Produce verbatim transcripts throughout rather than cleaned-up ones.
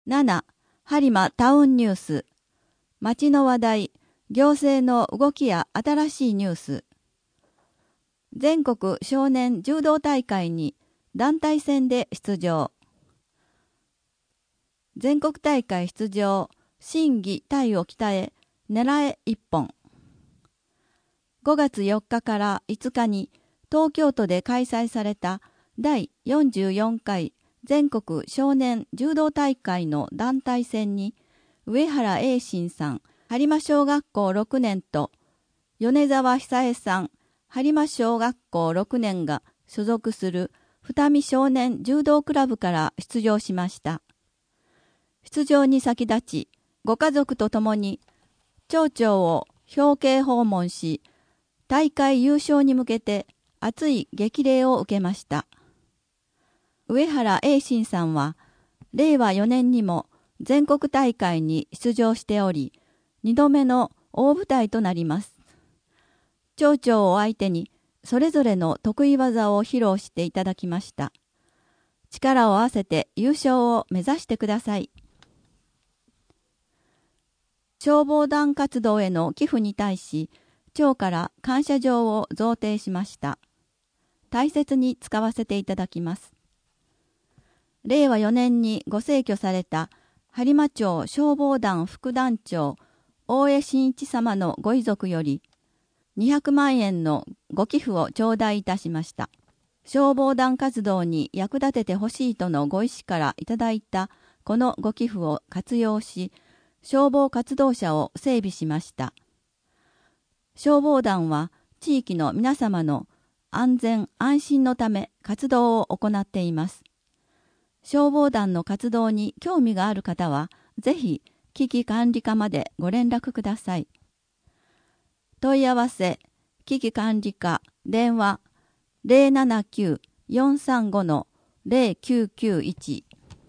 なな. 播磨タウンニュース。町の話題、行政の動きや新しいニュース。全国少年柔道大会に団体戦で出場。全国大会出場、心技体を鍛え、狙え一本。ごがつよっかからいつかに東京都で開催されただいよんじゅうよんかい全国少年柔道大会の団体戦に、上原栄信さん、播磨小学校ろくねんと米沢久恵さん、播磨小学校ろくねんが所属する二見少年柔道クラブから出場しました。出場に先立ち、ご家族と共に町長を表敬訪問し、大会優勝に向けて熱い激励を受けました。上原栄信さんは、れいわよねんにも全国大会に出場しており、にどめの大舞台となります。町長を相手に、それぞれの得意技を披露していただきました。力を合わせて優勝を目指してください。消防団活動への寄付に対し、町から感謝状を贈呈しました。大切に使わせていただきます。れいわよねんにご逝去された播磨町消防団副団長大江真一様のご遺族よりにひゃくまんえんのご寄付を頂戴いたしました。消防団活動に役立ててほしいとのご意思からいただいたこのご寄付を活用し、消防活動車を整備しました。消防団は地域の皆様の安全安心のため活動を行っています。消防団の活動に興味がある方は、ぜひ危機管理課までご連絡ください。問い合わせ、危機管理課、電話 ゼロななきゅう よんさんご ゼロきゅうきゅういち。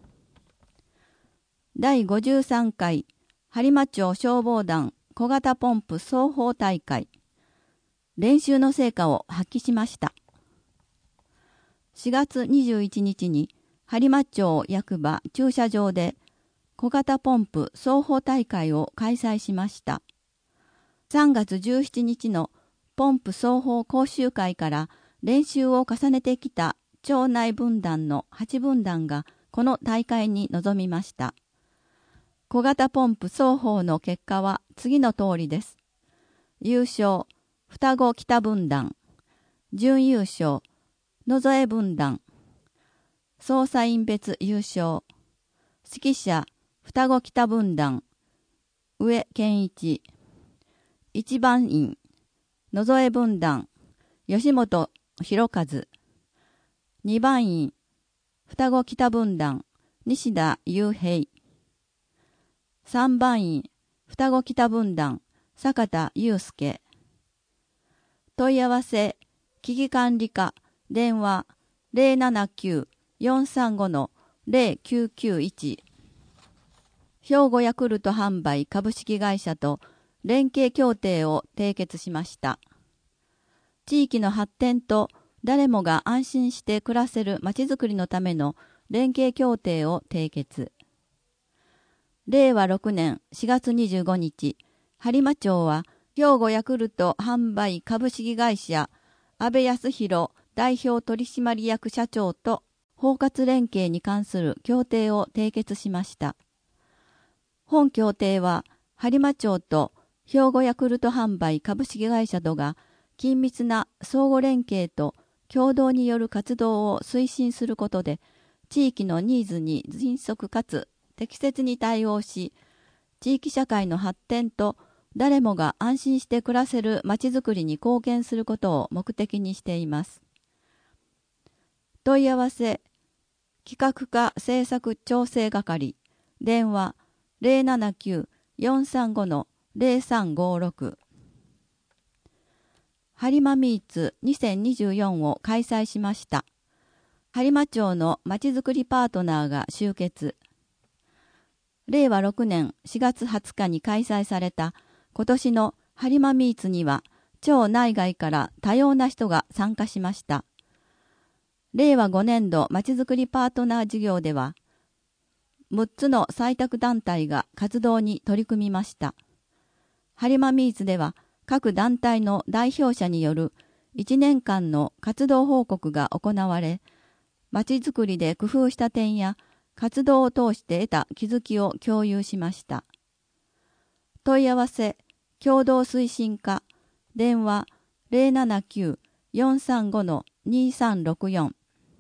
だいごじゅうさんかい播磨町消防団小型ポンプ双方大会。練習の成果を発揮しました。しがつにじゅういちにちに播磨町役場駐車場で小型ポンプ双方大会を開催しました。さんがつじゅうしちにちのポンプ双方講習会から練習を重ねてきた町内分団のはちぶんだんがこの大会に臨みました。小型ポンプ双方の結果は次の通りです。優勝、双子北分団。準優勝、野添分団。捜査員別優勝。指揮者、双子北分団。上健一。一番員、野添分団。吉本博和。二番員、双子北分団。西田雄平。三番員、双子北分団。坂田祐介。問い合わせ、危機管理課、電話 ゼロななきゅう よんさんご ゼロきゅうきゅういち。兵庫ヤクルト販売株式会社と連携協定を締結しました。地域の発展と誰もが安心して暮らせるまちづくりのための連携協定を締結。れいわろくねんしがつにじゅうごにち、播磨町は兵庫ヤクルト販売株式会社安倍康弘代表取締役社長と包括連携に関する協定を締結しました。本協定は播磨町と兵庫ヤクルト販売株式会社とが緊密な相互連携と共同による活動を推進することで、地域のニーズに迅速かつ適切に対応し、地域社会の発展と誰もが安心して暮らせるまちづくりに貢献することを目的にしています。問い合わせ、企画課政策調整係、電話 ゼロななきゅう よんさんご ゼロさんごろく。播磨ミーツにせんにじゅうよんを開催しました。播磨町のまちづくりパートナーが集結。れいわろくねんしがつはつかに開催された今年の播磨ミーツには、町内外から多様な人が参加しました。れいわごねんどまちづくりパートナー事業では、 むっつの採択団体が活動に取り組みました。ハリマミーツでは各団体の代表者によるいちねんかんの活動報告が行われ、まちづくりで工夫した点や活動を通して得た気づきを共有しました。問い合わせ、共同推進課、電話 ゼロななきゅう よんさんご にさんろくよん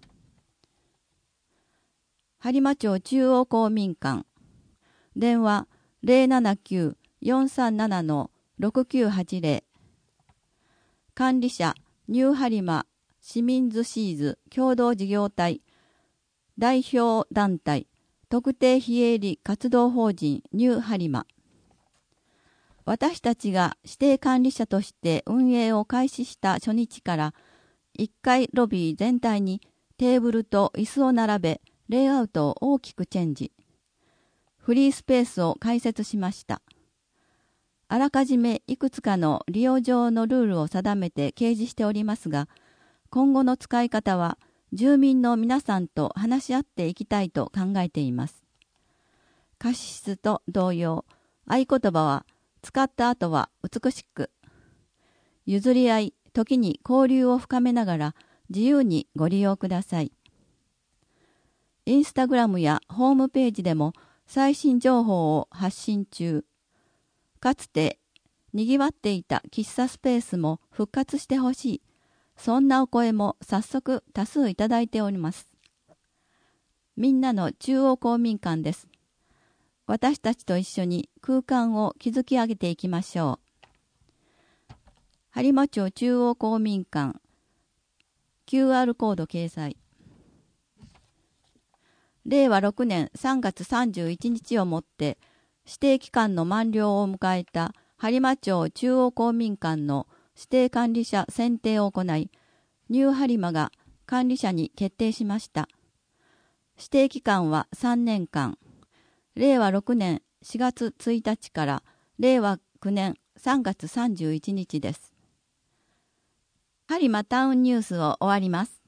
播磨町中央公民館、電話 ゼロななきゅう よんさんなな ろくきゅうはちゼロ 管理者ニューハリマ市民ズシーズ共同事業体代表団体特定非営利活動法人ニューハリマ。私たちが指定管理者として運営を開始した初日からいっかいロビー全体にテーブルと椅子を並べ、レイアウトを大きくチェンジ。フリースペースを開設しました。あらかじめいくつかの利用上のルールを定めて掲示しておりますが、今後の使い方は住民の皆さんと話し合っていきたいと考えています。貸し室と同様、合言葉は使った後は美しく、譲り合い、時に交流を深めながら自由にご利用ください。インスタグラムやホームページでも最新情報を発信中。かつて賑わっていた喫茶スペースも復活してほしい。そんなお声も早速多数いただいております。みんなの中央公民館です。私たちと一緒に空間を築き上げていきましょう。播磨町中央公民館 キューアール コード掲載。れいわろくねんさんがつさんじゅういちにちをもって指定期間の満了を迎えた播磨町中央公民館の指定管理者選定を行い、ニュー播磨が管理者に決定しました。指定期間はさんねんかん、れいわろくねんしがつついたちかられいわくねんさんがつさんじゅういちにちです。播磨タウンニュースを終わります。